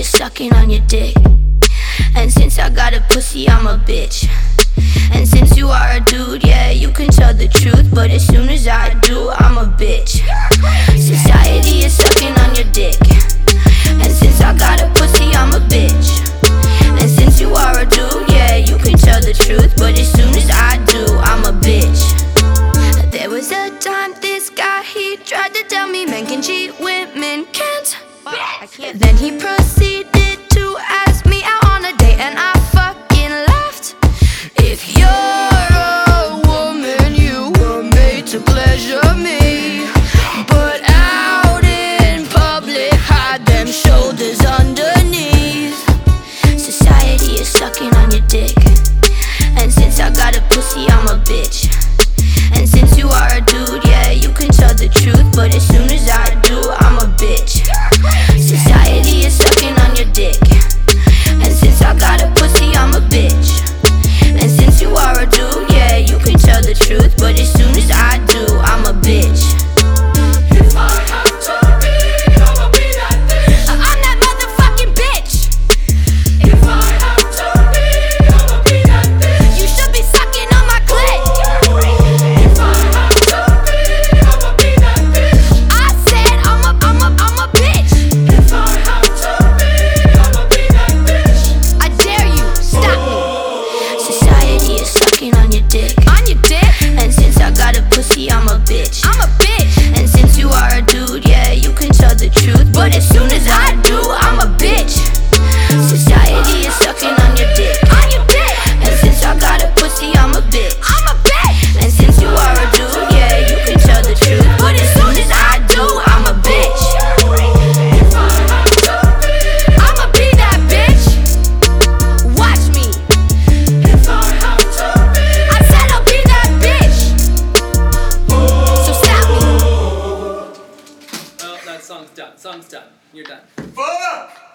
sucking on your dick. And since I got a pussy, I'm a bitch. And since you are a dude, yeah, you can tell the truth. But as soon as I do, I'm a bitch. Society is sucking on your dick. And since I got a pussy, I'm a bitch. And since you are a dude, yeah, you can tell the truth. But as soon as I do, I'm a bitch. There was a time this guy, he tried to tell me men can cheat, women can't. Then he proceeded to ask me out on a date, and I fucking laughed. If you're a woman, you were made to pleasure me, but out in public, hide them shoulders underneath. Society is sucking on your dick. And since I got a pussy, I'm a bitch. And since you are a dude, yeah, you can tell the truth. But as soon as I do, I'm a bitch. Society is sucking on your dick. And since I got a pussy, I'm a bitch. And since you are a dude, yeah, you can tell the truth. But as soon as I do, I'm a bitch. If I have to be, I'ma be that bitch. I'm that motherfucking bitch. If I have to be, I'ma be that bitch. You should be sucking on my clit. If I have to be, I'ma be that bitch. I said I'm a bitch. If I have to be, I'ma be that bitch. I dare you, stop me. Society is sucking on your dick. On your dick? And since I got a pussy, I'm a bitch. I'm a bitch. And since you are a dude, yeah, you can tell the truth. But as soon as I do, I'm a bitch. Society is sucking on your dick. On your dick. And since I got a pussy, I'm a bitch. I'm a bitch. And since you are a dude, yeah, you can tell the truth. But as soon as I do, I'm a bitch. If I have to be, I'ma be that bitch. Watch me. if I have to be, I said I'll be that bitch. So stop me. Oh, that song's done. Song's done. You're done. fuck!